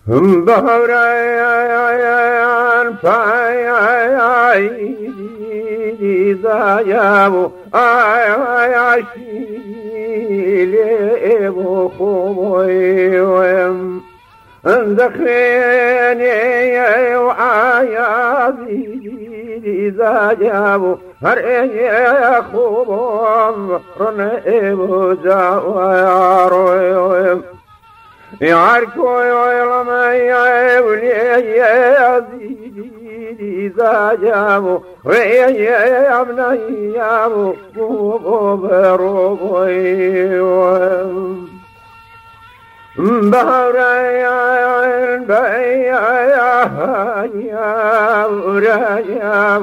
بهران پای زایم آیاشیل و خویم دخلني وعيابي زاجابو هر خوبم رنئبو جاوارو يعركو يلما يولي يزيدي زاجابو ويامنا يابو بروبو بهران بيا وريا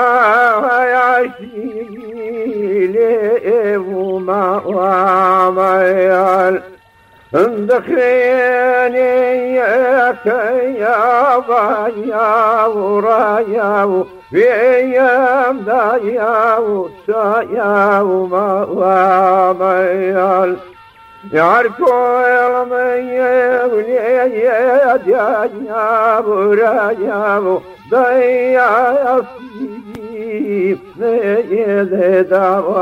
عاشيل وما واميال دخلني يا بايا وريا بيام دايا وسايا وما واميال يعرفوا المية وليا جايا برايا ضيا في نيد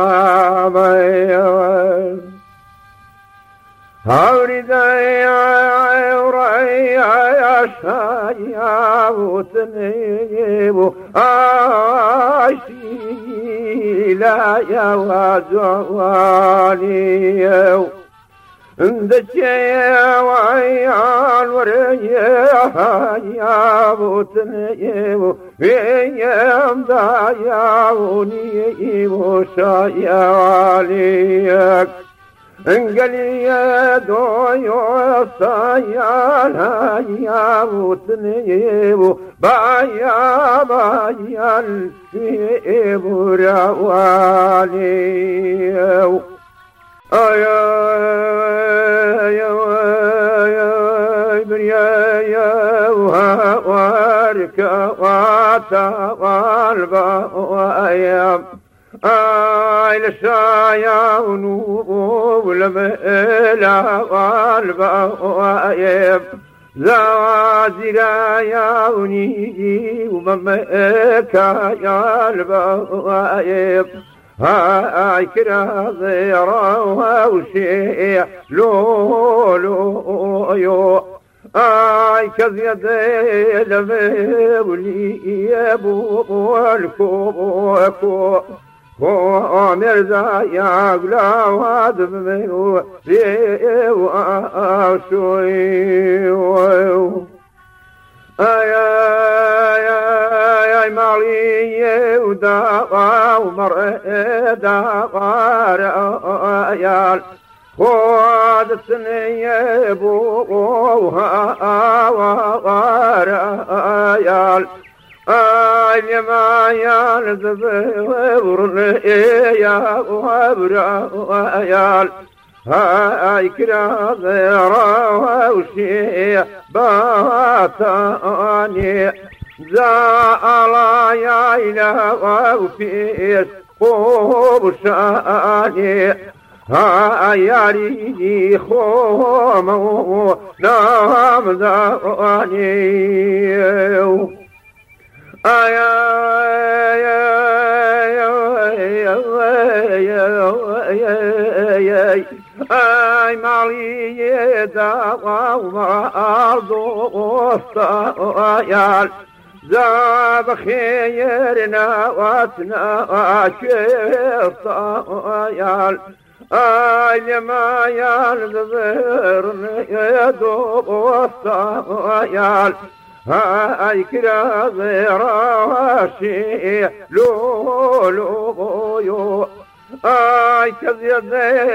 دوامي هوري ضيا ورايا شايا وتنيبو عاشي لا يا وزوالي دشيا وعيان وريا يا بوتنيبو بيام دايا ونيبو شايا عليك انقلي يا دويو سايا يا بوتنيبو بايا بايا الفيبو راواليو وارك واتوالبا وأيام لشايا ونوب لميلا والبا وأيام زوازرا يا ونيجي ومميكا يا البا وأيام هاي كرا غيرا وشي لو لو يو هاي كذيد لمولي يبو الكو كو مرزا يا غلا وادمو ريو شوي يا مالي ودا ومردا ورايال خود سنيه بوها ورايال يا ما يالزبر يا ورايال هاي كرا غيرا وشي باتاني زالا يا إله وفيس خوب شاني هاي ريدي خومو نام زاني أي مالي دعوة ومعرض يال زاب خيرنا واتنا يال أي لما يالذرن يدو يال هاي كرا غيراشي لو لو يو هاي كذيب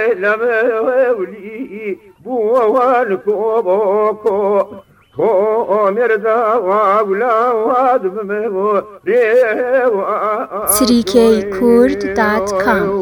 لمولي بوالكو بوكو كو مردا وابلا وادم مو ريو trikkurd.com